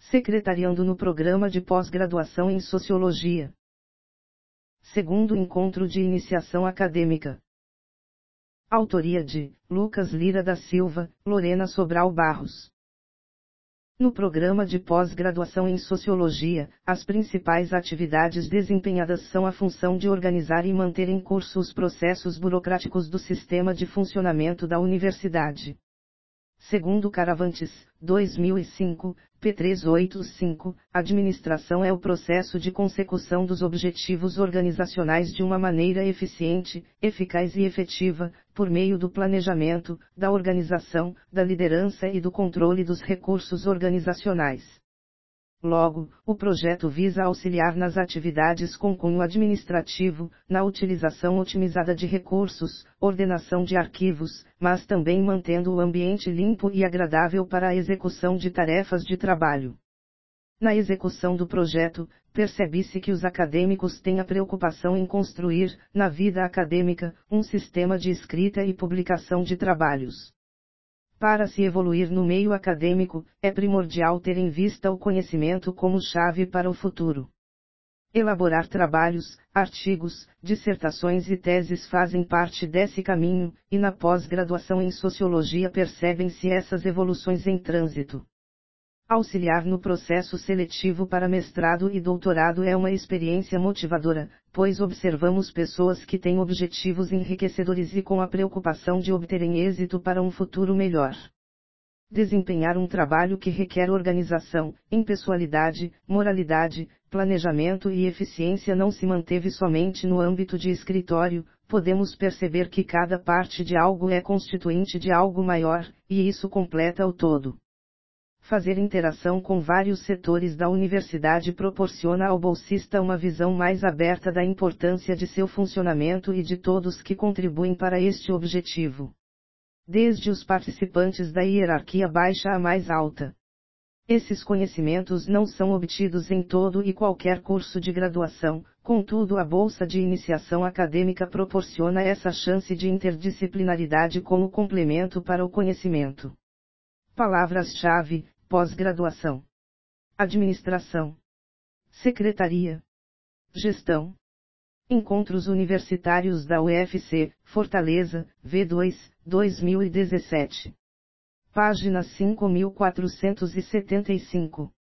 Secretariando no programa de pós-graduação em Sociologia. Segundo encontro de iniciação acadêmica. Autoria de Lucas Lira da Silva, Lorena Sobral Barros. No programa de pós-graduação em Sociologia, as principais atividades desempenhadas são a função de organizar e manter em curso os processos burocráticos do sistema de funcionamento da universidade. Segundo Caravantes, 2005, p. 385, administração é o processo de consecução dos objetivos organizacionais de uma maneira eficiente, eficaz e efetiva, por meio do planejamento, da organização, da liderança e do controle dos recursos organizacionais. Logo, o projeto visa auxiliar nas atividades com cunho administrativo, na utilização otimizada de recursos, ordenação de arquivos, mas também mantendo o ambiente limpo e agradável para a execução de tarefas de trabalho. Na execução do projeto, percebe-se que os acadêmicos têm a preocupação em construir, na vida acadêmica, um sistema de escrita e publicação de trabalhos. Para se evoluir no meio acadêmico, é primordial ter em vista o conhecimento como chave para o futuro. Elaborar trabalhos, artigos, dissertações e teses fazem parte desse caminho, e na pós-graduação em Sociologia percebem-se essas evoluções em trânsito. Auxiliar no processo seletivo para mestrado e doutorado é uma experiência motivadora, pois observamos pessoas que têm objetivos enriquecedores e com a preocupação de obterem êxito para um futuro melhor. Desempenhar um trabalho que requer organização, impessoalidade, moralidade, planejamento e eficiência não se manteve somente no âmbito de escritório, podemos perceber que cada parte de algo é constituinte de algo maior, e isso completa o todo. Fazer interação com vários setores da universidade proporciona ao bolsista uma visão mais aberta da importância de seu funcionamento e de todos que contribuem para este objetivo. Desde os participantes da hierarquia baixa à mais alta. Esses conhecimentos não são obtidos em todo e qualquer curso de graduação, contudo a bolsa de iniciação acadêmica proporciona essa chance de interdisciplinaridade como complemento para o conhecimento. Palavras-chave: pós-graduação, administração, secretaria, gestão. Encontros Universitários da UFC, Fortaleza, V2, 2017. Página 5475.